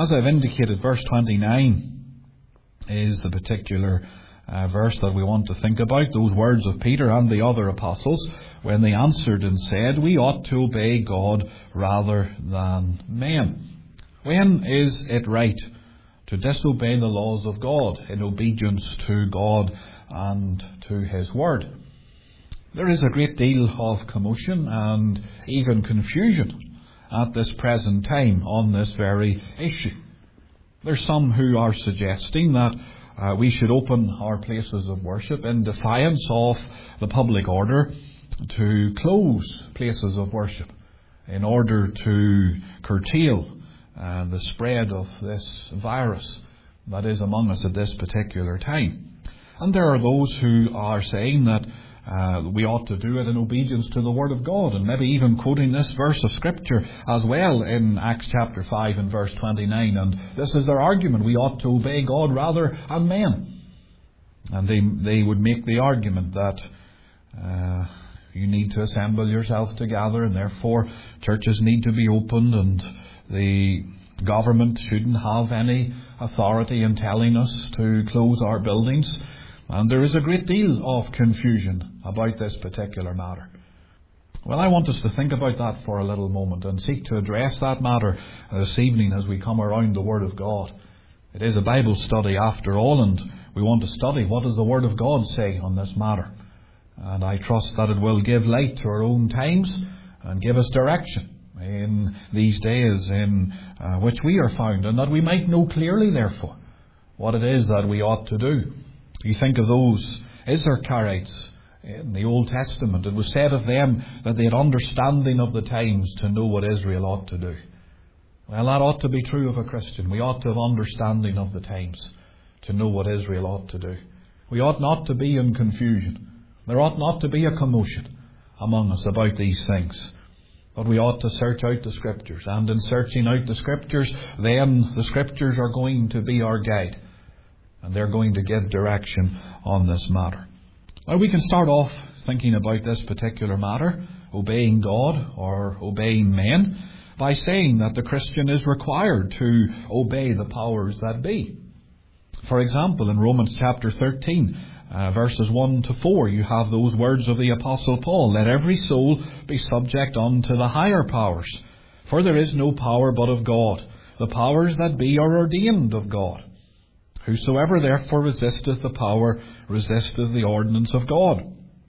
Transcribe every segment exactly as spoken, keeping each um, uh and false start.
As I've indicated, verse twenty-nine is the particular uh, verse that we want to think about. Those words of Peter and the other apostles when they answered and said, "We ought to obey God rather than men." When is it right to disobey the laws of God in obedience to God and to His Word? There is a great deal of commotion and even confusion at this present time on this very issue. There's some who are suggesting that uh, we should open our places of worship in defiance of the public order to close places of worship in order to curtail uh, the spread of this virus that is among us at this particular time. And there are those who are saying that Uh, we ought to do it in obedience to the Word of God, and maybe even quoting this verse of Scripture as well in Acts chapter five and verse twenty-nine. And this is their argument: we ought to obey God rather than men. And they they would make the argument that uh, you need to assemble yourself together, and therefore churches need to be opened, and the government shouldn't have any authority in telling us to close our buildings. And there is a great deal of confusion about this particular matter. Well, I want us to think about that for a little moment and seek to address that matter this evening as we come around the Word of God. It is a Bible study after all, and we want to study what does the Word of God say on this matter. And I trust that it will give light to our own times and give us direction in these days in uh, which we are found, and that we might know clearly, therefore, what it is that we ought to do. You think of those Issacharites in the Old Testament. It was said of them that they had understanding of the times to know what Israel ought to do. Well, that ought to be true of a Christian. We ought to have understanding of the times to know what Israel ought to do. We ought not to be in confusion. There ought not to be a commotion among us about these things. But we ought to search out the Scriptures. And in searching out the Scriptures, then the Scriptures are going to be our guide. And they're going to give direction on this matter. Now, we can start off thinking about this particular matter, obeying God or obeying men, by saying that the Christian is required to obey the powers that be. For example, in Romans chapter thirteen, uh, verses one to four, you have those words of the Apostle Paul: "Let every soul be subject unto the higher powers, for there is no power but of God. The powers that be are ordained of God. Whosoever therefore resisteth the power, resisteth the ordinance of God.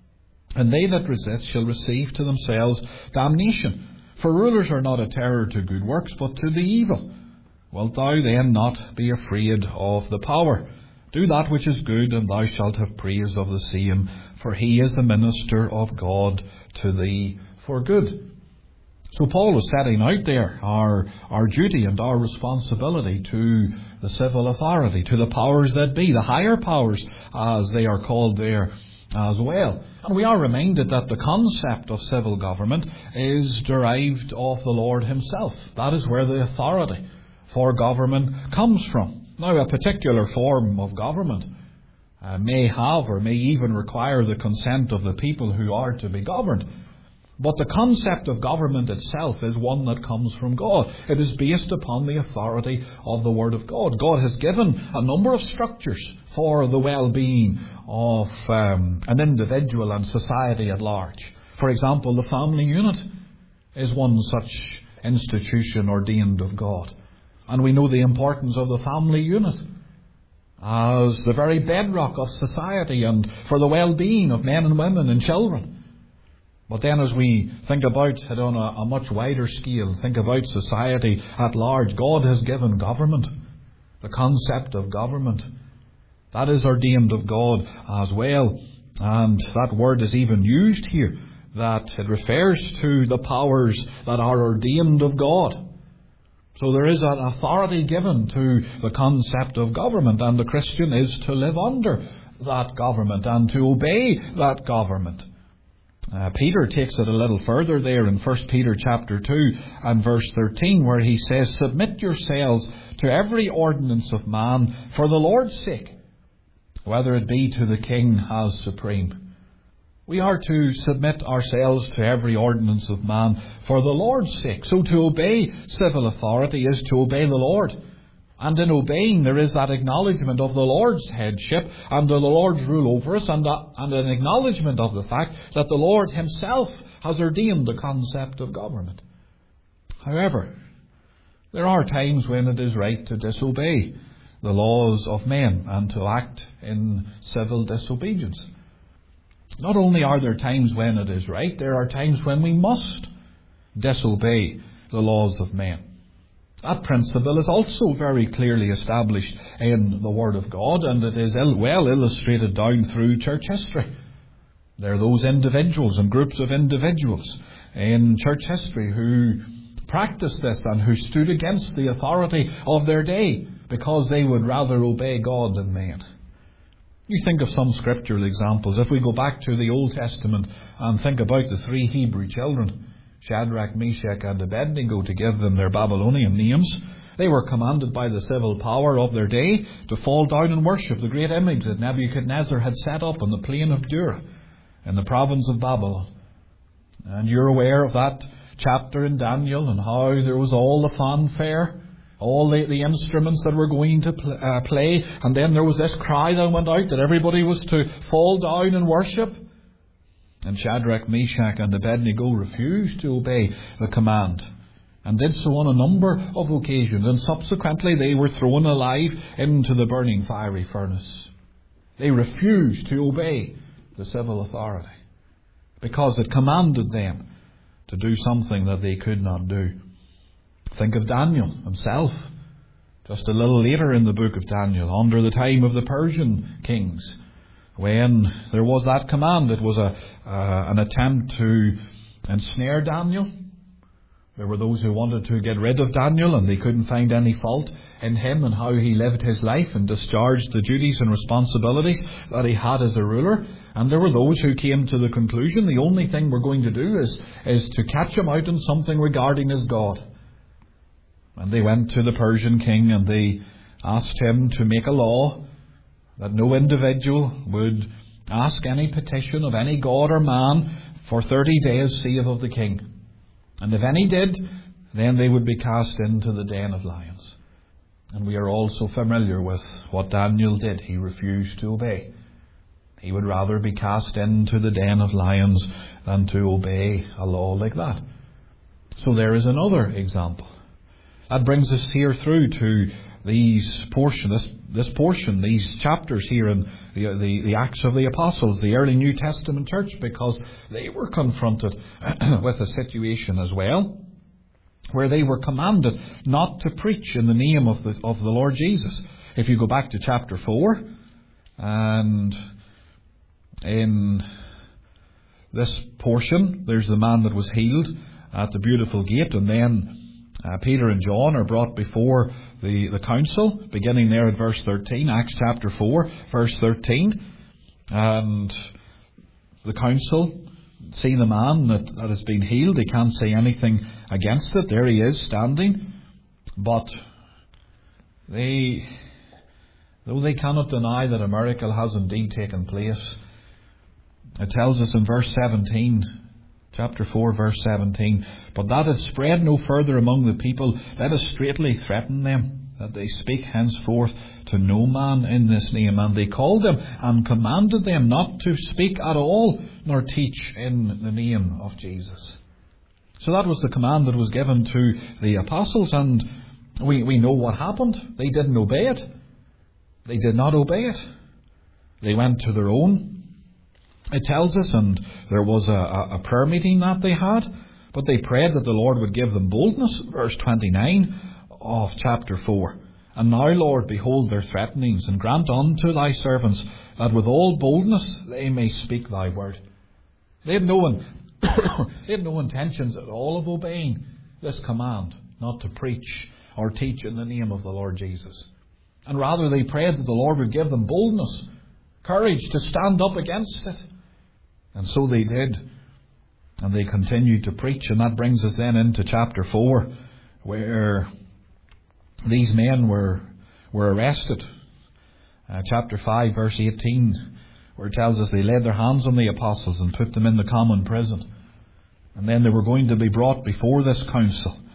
And they that resist shall receive to themselves damnation. For rulers are not a terror to good works, but to the evil. Wilt thou then not be afraid of the power? Do that which is good, and thou shalt have praise of the same, for he is the minister of God to thee for good." So Paul was setting out there our, our duty and our responsibility to the civil authority, to the powers that be, the higher powers as they are called there as well. And we are reminded that the concept of civil government is derived of the Lord Himself. That is where the authority for government comes from. Now, a particular form of government uh, may have or may even require the consent of the people who are to be governed. But the concept of government itself is one that comes from God. It is based upon the authority of the Word of God. God has given a number of structures for the well-being of um, an individual and society at large. For example, the family unit is one such institution ordained of God. And we know the importance of the family unit as the very bedrock of society and for the well-being of men and women and children. But then as we think about it on a, a much wider scale, think about society at large, God has given government, the concept of government. That is ordained of God as well. And that word is even used here, that it refers to the powers that are ordained of God. So there is an authority given to the concept of government, and the Christian is to live under that government and to obey that government. Uh, Peter takes it a little further there in First Peter chapter two and verse thirteen, where he says, "Submit yourselves to every ordinance of man for the Lord's sake, whether it be to the king as supreme." We are to submit ourselves to every ordinance of man for the Lord's sake. So to obey civil authority is to obey the Lord. And in obeying, there is that acknowledgement of the Lord's headship and of the Lord's rule over us, and, a, and an acknowledgement of the fact that the Lord himself has ordained the concept of government. However, there are times when it is right to disobey the laws of men and to act in civil disobedience. Not only are there times when it is right, there are times when we must disobey the laws of men. That principle is also very clearly established in the Word of God, and it is well illustrated down through church history. There are those individuals and groups of individuals in church history who practiced this and who stood against the authority of their day because they would rather obey God than men. You think of some scriptural examples. If we go back to the Old Testament and think about the three Hebrew children, Shadrach, Meshach and Abednego, to give them their Babylonian names, they were commanded by the civil power of their day to fall down and worship the great image that Nebuchadnezzar had set up on the plain of Dura in the province of Babylon. And you're aware of that chapter in Daniel and how there was all the fanfare, all the, the instruments that were going to pl- uh, play, and then there was this cry that went out that everybody was to fall down and worship. And Shadrach, Meshach and Abednego refused to obey the command and did so on a number of occasions, and subsequently they were thrown alive into the burning fiery furnace. They refused to obey the civil authority because it commanded them to do something that they could not do. Think of Daniel himself. Just a little later in the book of Daniel, under the time of the Persian kings, when there was that command, it was a uh, an attempt to ensnare Daniel. There were those who wanted to get rid of Daniel, and they couldn't find any fault in him and how he lived his life and discharged the duties and responsibilities that he had as a ruler. And there were those who came to the conclusion the only thing we're going to do is, is to catch him out in something regarding his God. And they went to the Persian king and they asked him to make a law that no individual would ask any petition of any god or man for thirty days save of the king. And if any did, then they would be cast into the den of lions. And we are also familiar with what Daniel did. He refused to obey. He would rather be cast into the den of lions than to obey a law like that. So there is another example. That brings us here through to these portion, this, this portion, these chapters here in the, the, the Acts of the Apostles, the early New Testament church, because they were confronted with a situation as well where they were commanded not to preach in the name of the, of the Lord Jesus. If you go back to chapter four, and in this portion, there's the man that was healed at the Beautiful Gate, and then Uh, Peter and John are brought before the, the council, beginning there at verse thirteen, Acts chapter four, verse thirteen. And the council, see the man that, that has been healed, they can't say anything against it. There he is, standing. But they, though they cannot deny that a miracle has indeed taken place, it tells us in verse seventeen, chapter four, verse seventeen, but that it spread no further among the people, let us straightly threaten them, that they speak henceforth to no man in this name. And they called them and commanded them not to speak at all, nor teach in the name of Jesus. So that was the command that was given to the apostles, and we, we know what happened. They didn't obey it. They did not obey it. They went to their own, it tells us, and there was a, a prayer meeting that they had, but they prayed that the Lord would give them boldness. Verse twenty-nine of chapter four. And now, Lord, behold their threatenings, and grant unto thy servants that with all boldness they may speak thy word. They had no, they had no intentions at all of obeying this command, not to preach or teach in the name of the Lord Jesus. And rather they prayed that the Lord would give them boldness, courage to stand up against it. And so they did. And they continued to preach. And that brings us then into chapter four, where these men were were arrested. Uh, chapter five, verse eighteen, where it tells us they laid their hands on the apostles and put them in the common prison. And then they were going to be brought before this council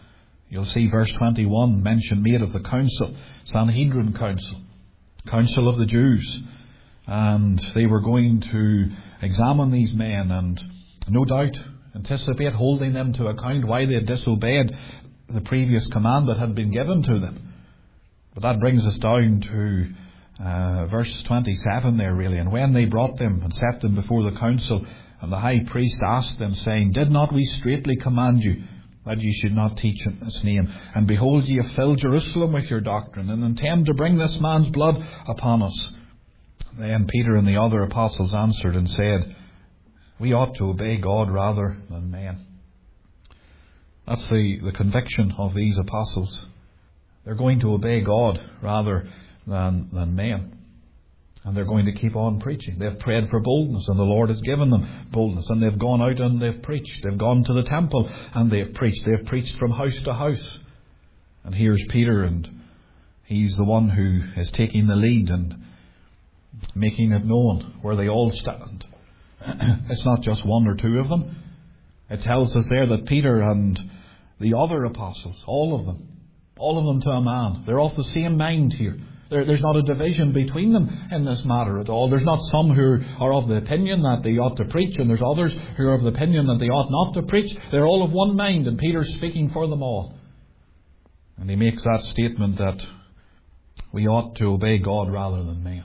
You'll see verse twenty-one mention made of the council, Sanhedrin council, council of the Jews. And they were going to examine these men and no doubt anticipate holding them to account why they had disobeyed the previous command that had been given to them. But that brings us down to uh, verse twenty-seven there really. And when they brought them and set them before the council, and the high priest asked them, saying, Did not we straitly command you that ye should not teach in this name? And behold, ye have filled Jerusalem with your doctrine, and intend to bring this man's blood upon us. Then Peter and the other apostles answered and said, We ought to obey God rather than men. That's the, the conviction of these apostles. They're going to obey God rather than, than men. And they're going to keep on preaching. They've prayed for boldness, and the Lord has given them boldness. And they've gone out and they've preached. They've gone to the temple and they've preached. They've preached from house to house. And here's Peter, and he's the one who is taking the lead and making it known where they all stand. It's not just one or two of them. It tells us there that Peter and the other apostles, all of them, all of them to a man, they're of the same mind here. There, there's not a division between them in this matter at all. There's not some who are of the opinion that they ought to preach, and there's others who are of the opinion that they ought not to preach. They're all of one mind, and Peter's speaking for them all. And he makes that statement that we ought to obey God rather than men.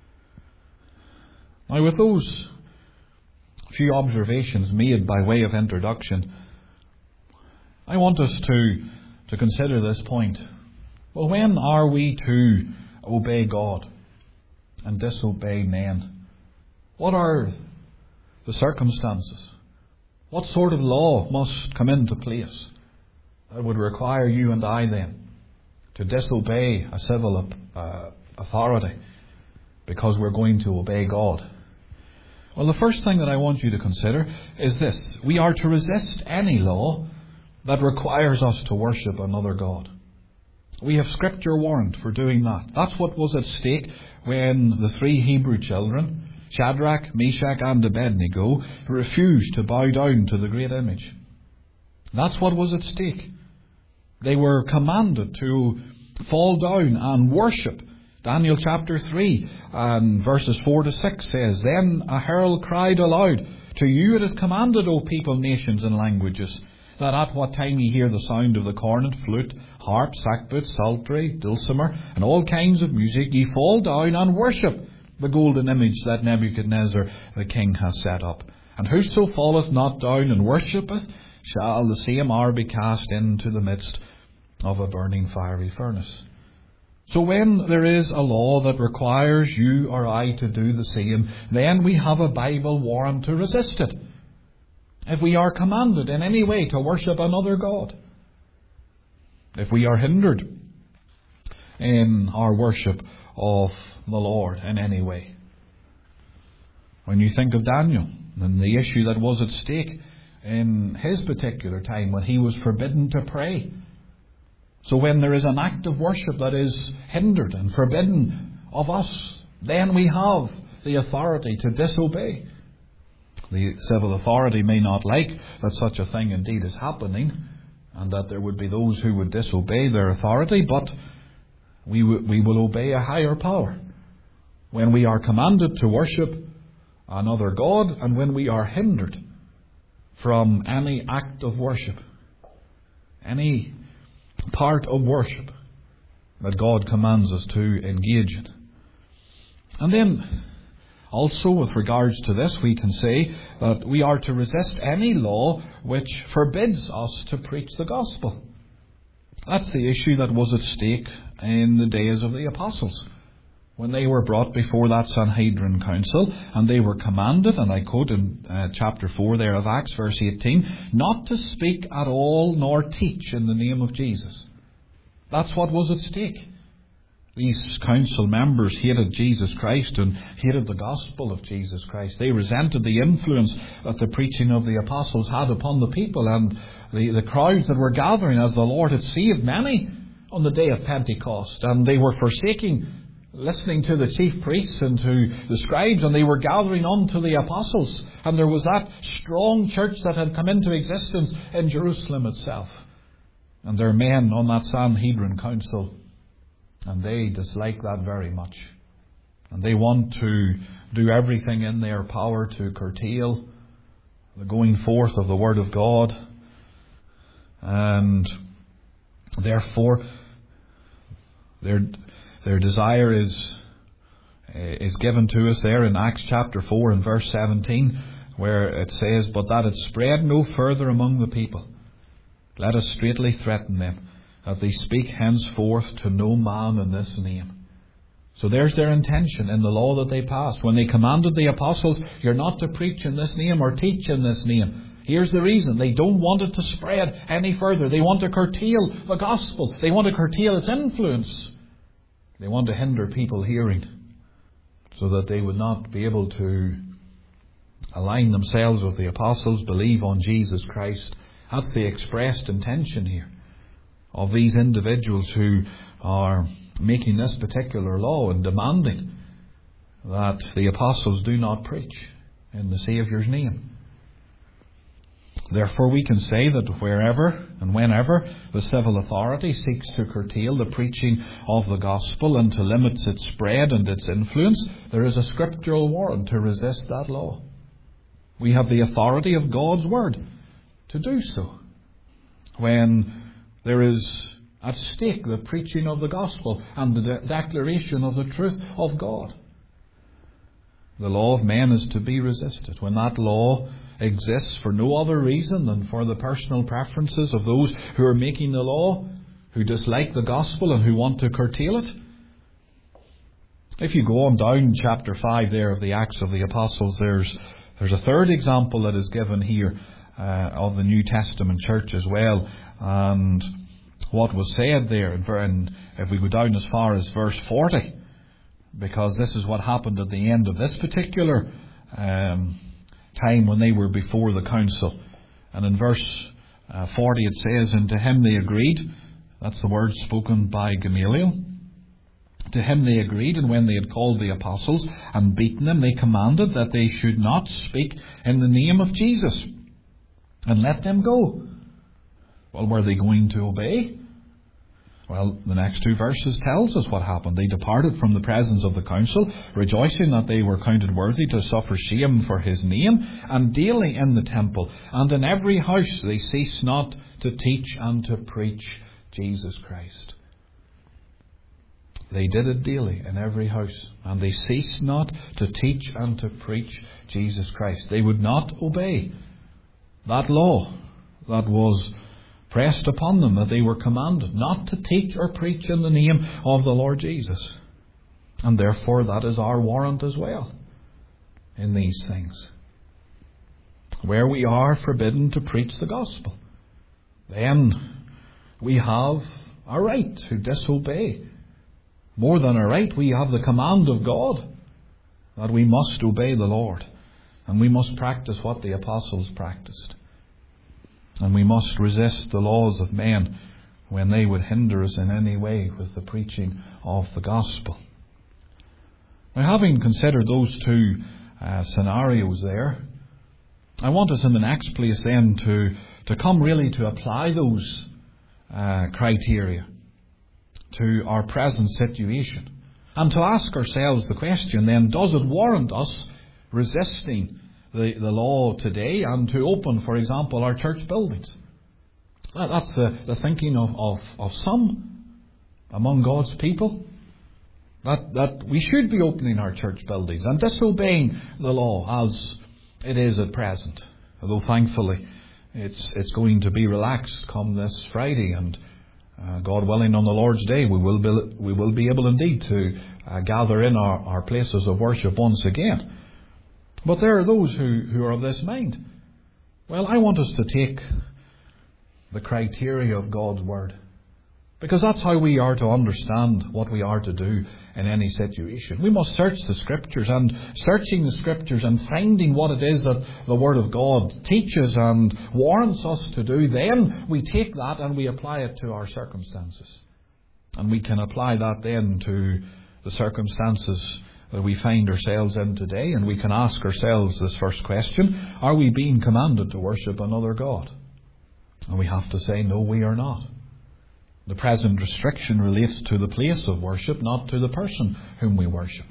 Now, with those few observations made by way of introduction, I want us to, to consider this point. Well, when are we to obey God and disobey men? What are the circumstances? What sort of law must come into place that would require you and I then to disobey a civil uh, authority because we're going to obey God? Well, the first thing that I want you to consider is this. We are to resist any law that requires us to worship another God. We have Scripture warrant for doing that. That's what was at stake when the three Hebrew children, Shadrach, Meshach and Abednego, refused to bow down to the great image. That's what was at stake. They were commanded to fall down and worship. Daniel chapter three and verses four to six says, Then a herald cried aloud, To you it is commanded, O people, nations and languages, that at what time ye hear the sound of the cornet, flute, harp, sackbut, psaltery, dulcimer, and all kinds of music, ye fall down and worship the golden image that Nebuchadnezzar the king hath set up. And whoso falleth not down and worshippeth, shall the same hour be cast into the midst of a burning fiery furnace. So when there is a law that requires you or I to do the same, then we have a Bible warrant to resist it. If we are commanded in any way to worship another God, if we are hindered in our worship of the Lord in any way. When you think of Daniel and the issue that was at stake in his particular time when he was forbidden to pray. So when there is an act of worship that is hindered and forbidden of us, then we have the authority to disobey. The civil authority may not like that such a thing indeed is happening, and that there would be those who would disobey their authority, but we, w- we will obey a higher power. When we are commanded to worship another God, and when we are hindered from any act of worship, any part of worship that God commands us to engage in. And then, also with regards to this, we can say that we are to resist any law which forbids us to preach the gospel. That's the issue that was at stake in the days of the apostles, when they were brought before that Sanhedrin council, and they were commanded, and I quote in uh, chapter four there of Acts, verse eighteen, not to speak at all nor teach in the name of Jesus. That's what was at stake. These council members hated Jesus Christ and hated the gospel of Jesus Christ. They resented the influence that the preaching of the apostles had upon the people and the, the crowds that were gathering as the Lord had saved many on the day of Pentecost. And they were forsaking listening to the chief priests and to the scribes, and they were gathering unto the apostles. And there was that strong church that had come into existence in Jerusalem itself. And there are men on that Sanhedrin council, and they dislike that very much. And they want to do everything in their power to curtail the going forth of the Word of God. And therefore, their their desire is is given to us there in Acts chapter four and verse seventeen, where it says, "But that it spread no further among the people, let us straitly threaten them, that they speak henceforth to no man in this name." So there's their intention in the law that they passed. When they commanded the apostles, "You're not to preach in this name or teach in this name." Here's the reason. They don't want it to spread any further. They want to curtail the gospel. They want to curtail its influence. They want to hinder people hearing, so that they would not be able to align themselves with the apostles, believe on Jesus Christ. That's the expressed intention here of these individuals who are making this particular law and demanding that the apostles do not preach in the Saviour's name. Therefore, we can say that wherever and whenever the civil authority seeks to curtail the preaching of the gospel and to limit its spread and its influence, there is a scriptural warrant to resist that law. We have the authority of God's Word to do so. When there is at stake the preaching of the gospel and the de- declaration of the truth of God, the law of men is to be resisted. When that law exists for no other reason than for the personal preferences of those who are making the law, who dislike the gospel and who want to curtail it. If you go on down chapter five there of the Acts of the Apostles, there's there's a third example that is given here uh, of the New Testament church as well. And what was said there, and if we go down as far as verse forty, because this is what happened at the end of this particular um, time when they were before the council. And in verse uh, forty it says, "And to him they agreed," that's the word spoken by Gamaliel, "to him they agreed, and when they had called the apostles and beaten them, they commanded that they should not speak in the name of Jesus, and let them go." Well, were they going to obey? Well, the next two verses tells us what happened. They departed from the presence of the council, rejoicing that they were counted worthy to suffer shame for his name, and daily in the temple and in every house they ceased not to teach and to preach Jesus Christ. They did it daily in every house, and they ceased not to teach and to preach Jesus Christ. They would not obey that law that was pressed upon them, that they were commanded not to teach or preach in the name of the Lord Jesus. And therefore that is our warrant as well in these things. Where we are forbidden to preach the gospel, then we have a right to disobey. More than a right, we have the command of God that we must obey the Lord, and we must practice what the apostles practiced. And we must resist the laws of men when they would hinder us in any way with the preaching of the gospel. Now, having considered those two uh, scenarios there, I want us in the next place then to, to come really to apply those uh, criteria to our present situation. And to ask ourselves the question then, does it warrant us resisting The, the law today and to open, for example, our church buildings? That, that's the, the thinking of, of, of some among God's people. That, that we should be opening our church buildings and disobeying the law as it is at present. Although thankfully it's it's going to be relaxed come this Friday, and uh, God willing on the Lord's Day we will be, we will be able indeed to uh, gather in our, our places of worship once again. But there are those who, who are of this mind. Well, I want us to take the criteria of God's Word, because that's how we are to understand what we are to do in any situation. We must search the Scriptures, and searching the Scriptures and finding what it is that the Word of God teaches and warrants us to do, then we take that and we apply it to our circumstances. And we can apply that then to the circumstances that we find ourselves in today, and we can ask ourselves this first question: are we being commanded to worship another God? And we have to say, no, we are not. The present restriction relates to the place of worship, not to the person whom we worship.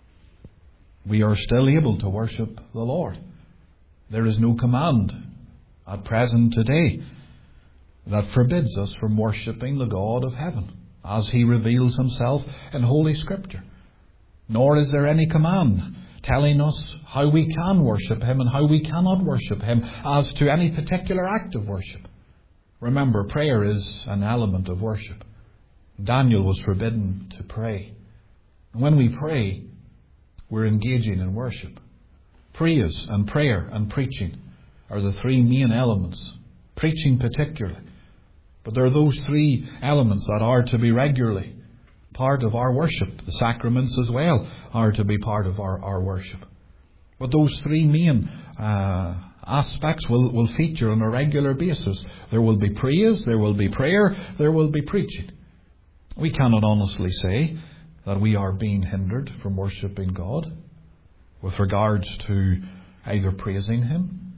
We are still able to worship the Lord. There is no command at present today that forbids us from worshipping the God of heaven as He reveals Himself in Holy Scripture. Nor is there any command telling us how we can worship Him and how we cannot worship Him as to any particular act of worship. Remember, prayer is an element of worship. Daniel was forbidden to pray. And when we pray, we're engaging in worship. Praise and prayer and preaching are the three main elements. Preaching particularly. But there are those three elements that are to be regularly part of our worship. The sacraments as well are to be part of our, our worship. But those three main uh, aspects will, will feature on a regular basis. There will be praise, there will be prayer, there will be preaching. We cannot honestly say that we are being hindered from worshipping God with regards to either praising Him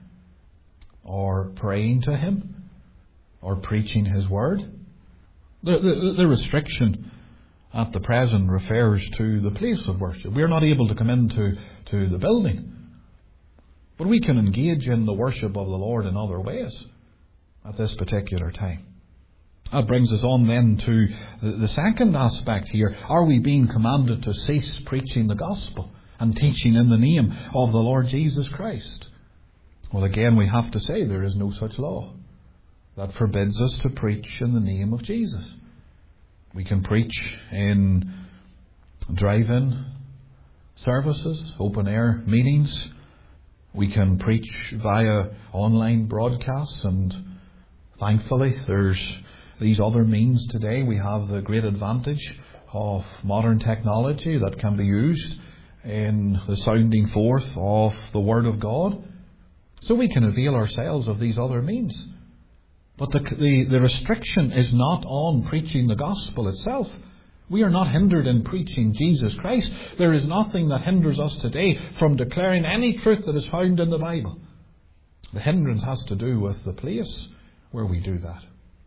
or praying to Him or preaching His word. The, the, the restriction at the present refers to the place of worship. We are not able to come into to the building. But we can engage in the worship of the Lord in other ways at this particular time. That brings us on then to the, the second aspect here. Are we being commanded to cease preaching the gospel and teaching in the name of the Lord Jesus Christ? Well, again, we have to say there is no such law that forbids us to preach in the name of Jesus. We can preach in drive-in services, open-air meetings. We can preach via online broadcasts, and thankfully there's these other means today. We have the great advantage of modern technology that can be used in the sounding forth of the Word of God. So we can avail ourselves of these other means. But the, the, the restriction is not on preaching the gospel itself. We are not hindered in preaching Jesus Christ. There is nothing that hinders us today from declaring any truth that is found in the Bible. The hindrance has to do with the place where we do that.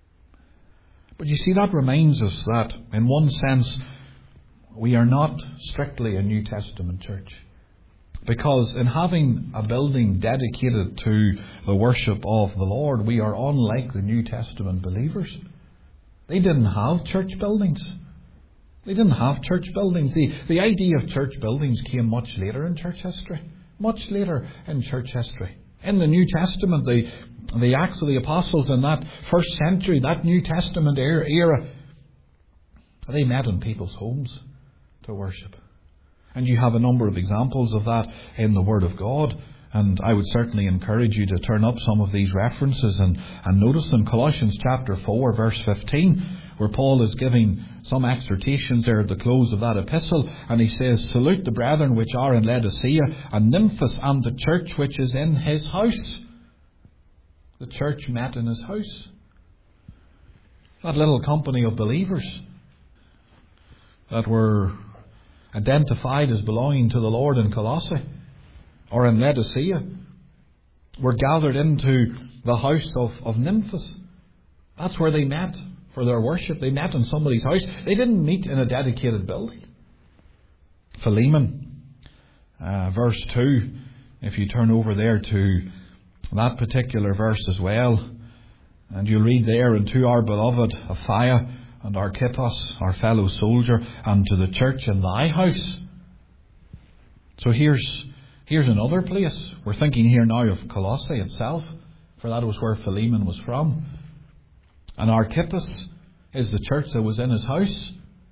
But you see, that reminds us that, in one sense, we are not strictly a New Testament church. Because in having a building dedicated to the worship of the Lord, we are unlike the New Testament believers. They didn't have church buildings. They didn't have church buildings. The, the idea of church buildings came much later in church history. Much later in church history. In the New Testament, the, the Acts of the Apostles in that first century, that New Testament era, they met in people's homes to worship. And you have a number of examples of that in the Word of God. And I would certainly encourage you to turn up some of these references and, and notice them. Colossians chapter four, verse fifteen, where Paul is giving some exhortations there at the close of that epistle. And he says, "Salute the brethren which are in Laodicea, and Nymphas, and the church which is in his house." The church met in his house. That little company of believers that were identified as belonging to the Lord in Colossae or in Laodicea were gathered into the house of, of Nymphas. That's where they met for their worship. They met in somebody's house. They didn't meet in a dedicated building. Philemon, uh, verse two, if you turn over there to that particular verse as well, and you read there, "And to our beloved Apphia and Archippus, our fellow soldier, and to the church in thy house." So here's here's another place. We're thinking here now of Colossae itself, for that was where Philemon was from. And Archippus is the church that was in his house.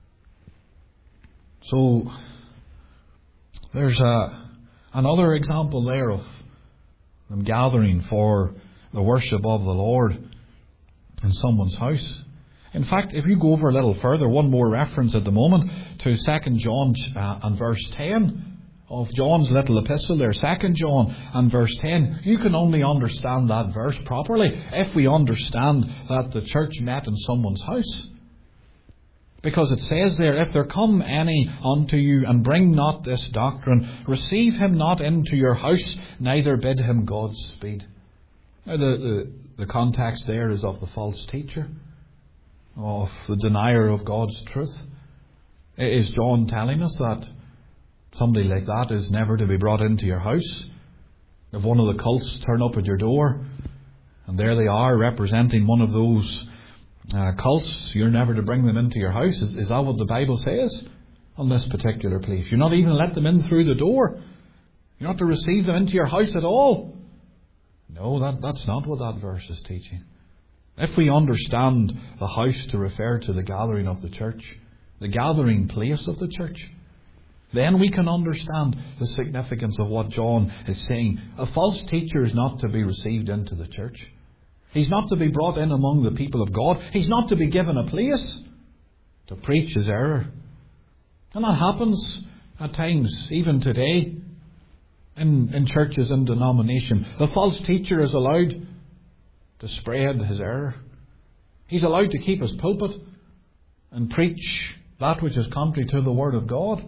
So there's a, another example there of them gathering for the worship of the Lord in someone's house. In fact, if you go over a little further, one more reference at the moment to Second John uh, and verse ten of John's little epistle there, Second John and verse ten. You can only understand that verse properly if we understand that the church met in someone's house. Because it says there, "If there come any unto you and bring not this doctrine, receive him not into your house, neither bid him Godspeed." Now the, the, the context there is of the false teacher. of the denier of God's truth? Is John telling us that somebody like that is never to be brought into your house? If one of the cults turn up at your door, and there they are representing one of those uh, cults, you're never to bring them into your house? Is, is that what the Bible says on this particular place? You're not even to let them in through the door. You're not to receive them into your house at all. No, that, that's not what that verse is teaching. If we understand the house to refer to the gathering of the church, the gathering place of the church, then we can understand the significance of what John is saying. A false teacher is not to be received into the church. He's not to be brought in among the people of God. He's not to be given a place to preach his error. And that happens at times, even today, in, in churches and denomination. The false teacher is allowed to spread his error. He's allowed to keep his pulpit and preach that which is contrary to the Word of God.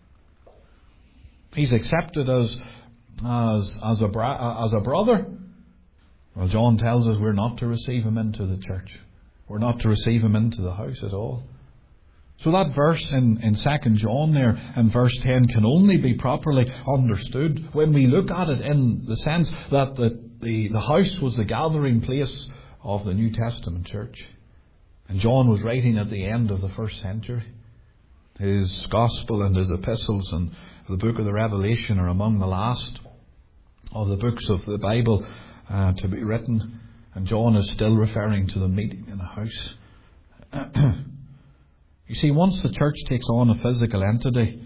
He's accepted as as as a bra- as a brother. Well, John tells us we're not to receive him into the church. We're not to receive him into the house at all. So that verse in, in Second John there, in verse ten, can only be properly understood when we look at it in the sense that the, the, the house was the gathering place of the New Testament church. And John was writing at the end of the first century. His gospel and his epistles and the book of the Revelation are among the last of the books of the Bible uh, to be written. And John is still referring to the meeting in a house. You see, once the church takes on a physical entity,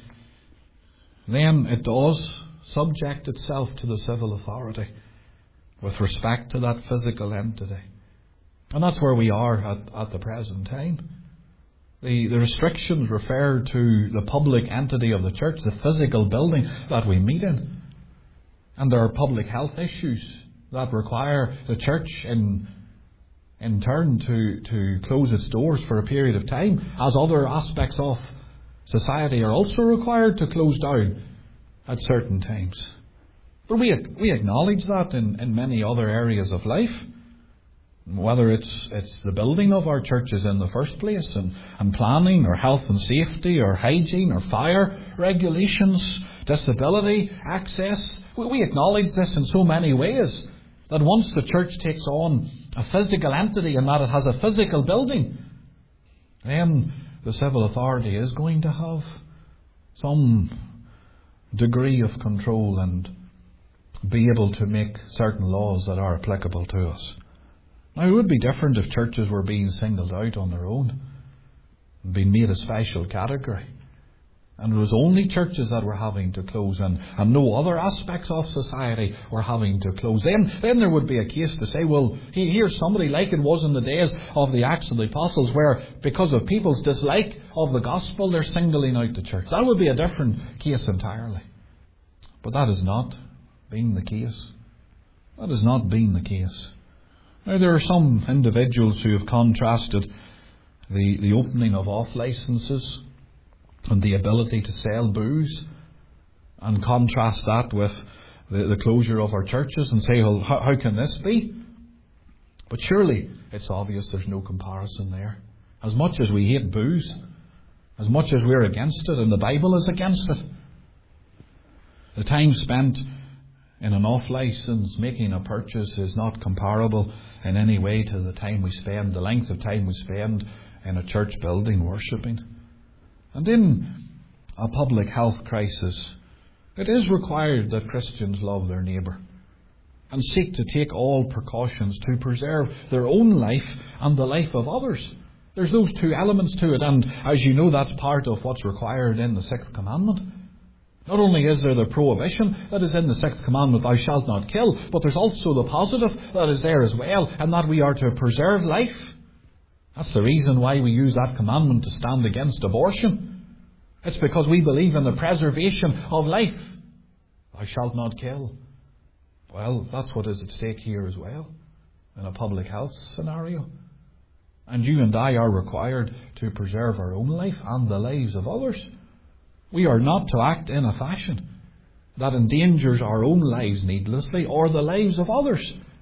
then it does subject itself to the civil authority with respect to that physical entity. And that's where we are at, at the present time. The, the restrictions refer to the public entity of the church, the physical building that we meet in. And there are public health issues that require the church in, in turn to, to close its doors for a period of time, as other aspects of society are also required to close down at certain times. But we, we acknowledge that in, in many other areas of life. Whether it's it's the building of our churches in the first place, and, and planning, or health and safety, or hygiene, or fire regulations, disability, access. We, we acknowledge this in so many ways, that once the church takes on a physical entity and that it has a physical building, then the civil authority is going to have some degree of control and be able to make certain laws that are applicable to us. Now, it would be different if churches were being singled out on their own and being made a special category, and it was only churches that were having to close, and, and no other aspects of society were having to close. Then, then there would be a case to say, well, here's somebody like it was in the days of the Acts of the Apostles, where because of people's dislike of the gospel, they're singling out the church. That would be a different case entirely. But that has not been the case. That has not been the case. Now, there are some individuals who have contrasted the, the opening of off licences and the ability to sell booze, and contrast that with the, the closure of our churches, and say, well, how, how can this be? But surely it's obvious there's no comparison there. As much as we hate booze, as much as we're against it, and the Bible is against it, the time spent in an off license making a purchase is not comparable in any way to the time we spend, the length of time we spend in a church building worshipping. And in a public health crisis, it is required that Christians love their neighbour and seek to take all precautions to preserve their own life and the life of others. There's those two elements to it, and as you know, that's part of what's required in the sixth commandment. Not only is there the prohibition that is in the sixth commandment, thou shalt not kill, but there's also the positive that is there as well, and that we are to preserve life. That's the reason why we use that commandment to stand against abortion. It's because we believe in the preservation of life. Thou shalt not kill. Well, that's what is at stake here as well, in a public health scenario. And you and I are required to preserve our own life and the lives of others. We are not to act in a fashion that endangers our own lives needlessly or the lives of others.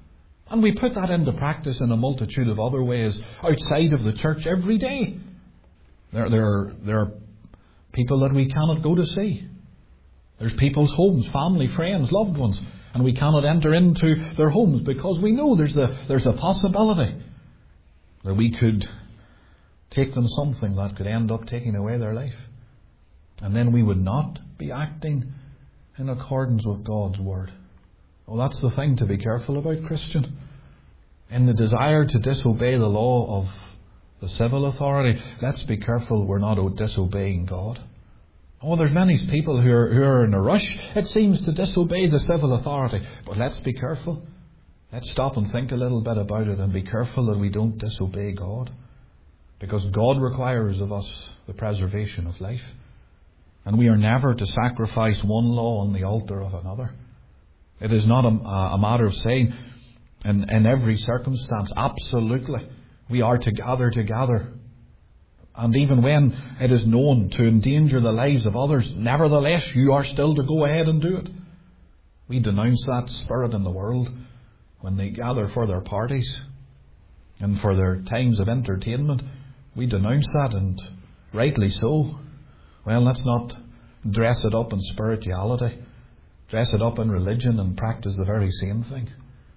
And we put that into practice in a multitude of other ways outside of the church every day. There, there, are, there are people that we cannot go to see. There's people's homes, family, friends, loved ones, and we cannot enter into their homes because we know there's a, there's a possibility that we could take them something that could end up taking away their life. And then we would not be acting in accordance with God's Word. Well, that's the thing to be careful about, Christian. In the desire to disobey the law of the civil authority, let's be careful we're not disobeying God. Oh, there's many people who are, who are in a rush, it seems, to disobey the civil authority. But let's be careful. Let's stop and think a little bit about it and be careful that we don't disobey God. Because God requires of us the preservation of life. And we are never to sacrifice one law on the altar of another. It is not a, a matter of saying, in, in every circumstance, absolutely, we are to gather together. And even when it is known to endanger the lives of others, nevertheless, you are still to go ahead and do it. We denounce that spirit in the world when they gather for their parties and for their times of entertainment. We denounce that, and rightly so. Well, let's not dress it up in spirituality, dress it up in religion and practice the very same thing.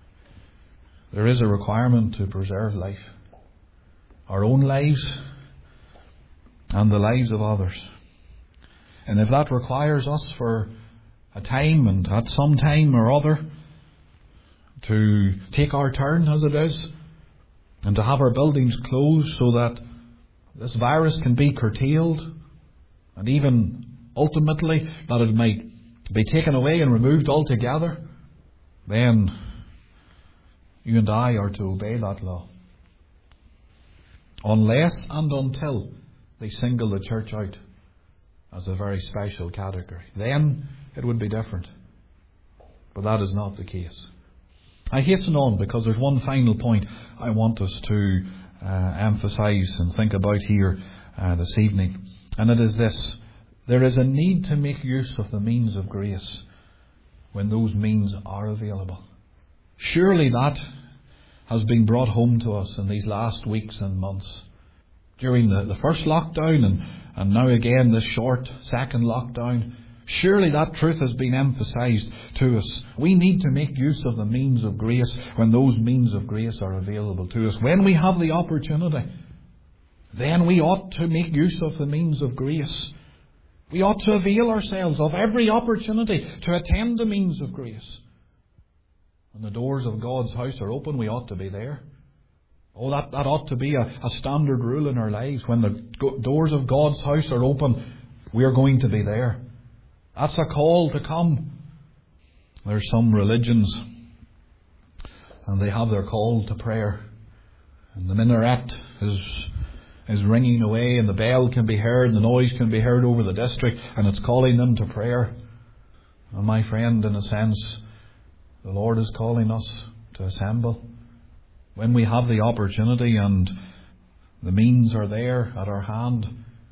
There is a requirement to preserve life. Our own lives and the lives of others. And if that requires us for a time and at some time or other to take our turn, as it is, and to have our buildings closed so that this virus can be curtailed, and even ultimately that it might be taken away and removed altogether, then you and I are to obey that law. Unless and until they single the church out as a very special category. Then it would be different. But that is not the case. I hasten on because there's one final point I want us to uh, emphasize and think about here uh, this evening. And it is this. There is a need to make use of the means of grace when those means are available. Surely that has been brought home to us in these last weeks and months. During the, the first lockdown and, and now again this short second lockdown, surely that truth has been emphasized to us. We need to make use of the means of grace when those means of grace are available to us. When we have the opportunity, then we ought to make use of the means of grace. We ought to avail ourselves of every opportunity to attend the means of grace. When the doors of God's house are open, we ought to be there. Oh, that, that ought to be a, a standard rule in our lives. When the go- doors of God's house are open, we are going to be there. That's a call to come. There's some religions, and they have their call to prayer. And the minaret is is ringing away, and the bell can be heard, and the noise can be heard over the district, and it's calling them to prayer. And my friend, in a sense, the Lord is calling us to assemble. When we have the opportunity and the means are there at our hand,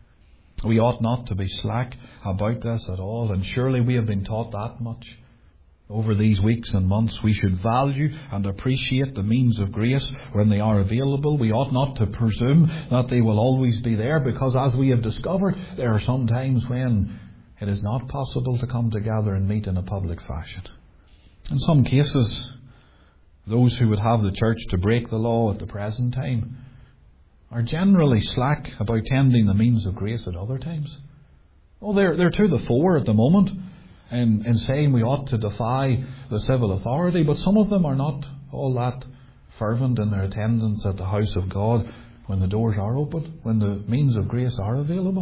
we ought not to be slack about this at all. And surely we have been taught that much over these weeks and months. We should value and appreciate the means of grace when they are available. We ought not to presume that they will always be there, because as we have discovered, there are some times when it is not possible to come together and meet in a public fashion. In some cases, those who would have the church to break the law at the present time are generally slack about tending the means of grace at other times. Oh, they're, they're to the fore at the moment in, in saying we ought to defy the civil authority, but some of them are not all that fervent in their attendance at the house of God when the doors are open, when the means of grace are available.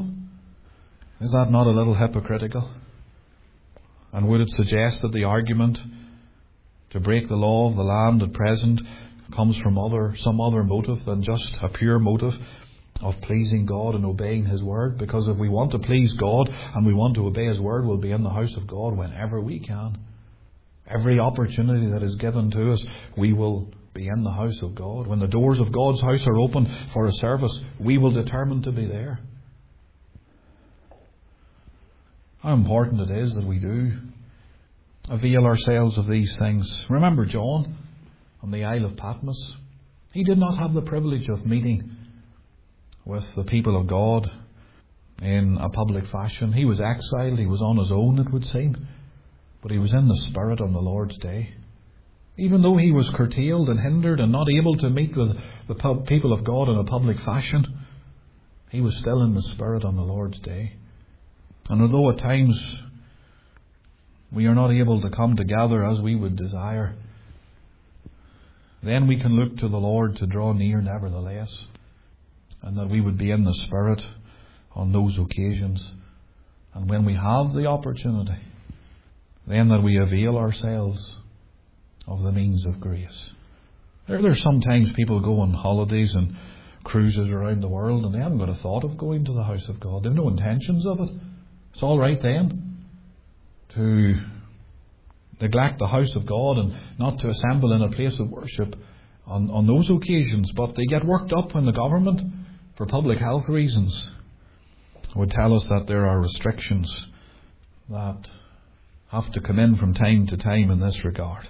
Is that not a little hypocritical? And would it suggest that the argument to break the law of the land at present comes from other some other motive than just a pure motive of pleasing God and obeying His Word? Because if we want to please God and we want to obey His Word, we'll be in the house of God whenever we can. Every opportunity that is given to us, we will be in the house of God. When the doors of God's house are open for a service, we will determine to be there. How important it is that we do avail ourselves of these things. Remember John. on the Isle of Patmos. He did not have the privilege of meeting with the people of God in a public fashion. He was exiled. He was on his own, it would seem. But he was in the Spirit on the Lord's day. Even though he was curtailed and hindered and not able to meet with the pub- people of God in a public fashion, he was still in the Spirit on the Lord's day. And although at times we are not able to come together as we would desire, then we can look to the Lord to draw near nevertheless, and that we would be in the Spirit on those occasions. And when we have the opportunity, then that we avail ourselves of the means of grace. There, there's sometimes people go on holidays and cruises around the world and they haven't got a thought of going to the house of God. They have no intentions of it. It's all right then to neglect the house of God and not to assemble in a place of worship on, on those occasions, but they get worked up when the government, for public health reasons, would tell us that there are restrictions that have to come in from time to time in this regard.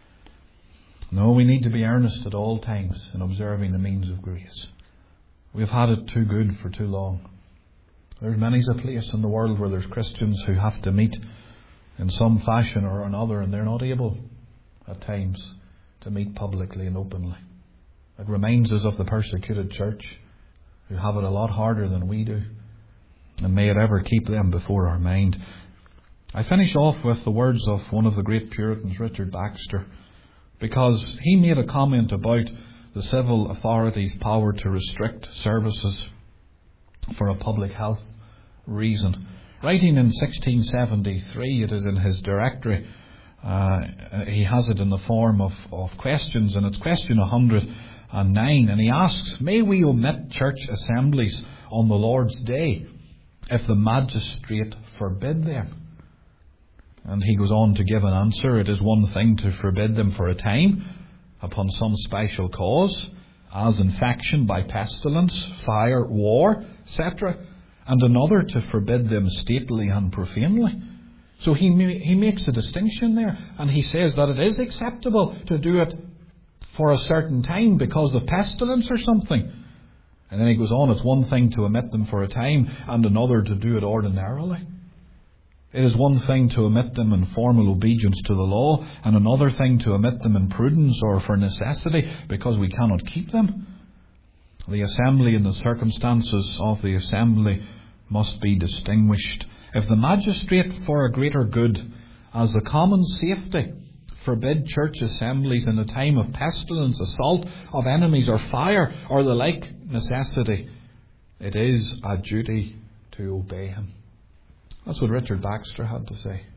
No, we need to be earnest at all times in observing the means of grace. We've had it too good for too long. There's many's a place in the world where there's Christians who have to meet in some fashion or another, and they're not able at times to meet publicly and openly. It reminds us of the persecuted church, who have it a lot harder than we do, and may it ever keep them before our mind. I finish off with the words of one of the great Puritans, Richard Baxter, because he made a comment about the civil authorities' power to restrict services for a public health reason. Writing in sixteen seventy-three, it is in his directory, uh, he has it in the form of, of questions, and it's question one hundred nine, and he asks, may we omit church assemblies on the Lord's day if the magistrate forbid them? And he goes on to give an answer. It is one thing to forbid them for a time, upon some special cause, as infection by pestilence, fire, war, et cetera, and another to forbid them stately and profanely. So he he makes a distinction there, and he says that it is acceptable to do it for a certain time because of pestilence or something. And then he goes on, it's one thing to omit them for a time, and another to do it ordinarily. It is one thing to omit them in formal obedience to the law, and another thing to omit them in prudence or for necessity, because we cannot keep them. The assembly and the circumstances of the assembly must be distinguished. If the magistrate for a greater good, as the common safety, forbid church assemblies in a time of pestilence, assault of enemies, or fire, or the like necessity, it is a duty to obey him. That's what Richard Baxter had to say.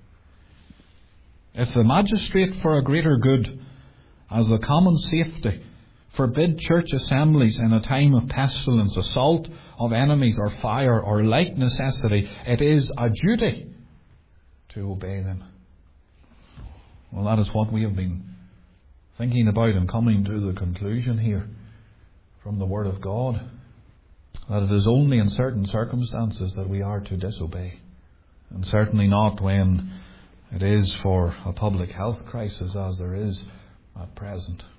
If the magistrate for a greater good, as the common safety, forbid church assemblies in a time of pestilence, assault of enemies, or fire, or like necessity, it is a duty to obey them. Well, that is what we have been thinking about and coming to the conclusion here from the Word of God, that it is only in certain circumstances that we are to disobey. And certainly not when it is for a public health crisis as there is at present.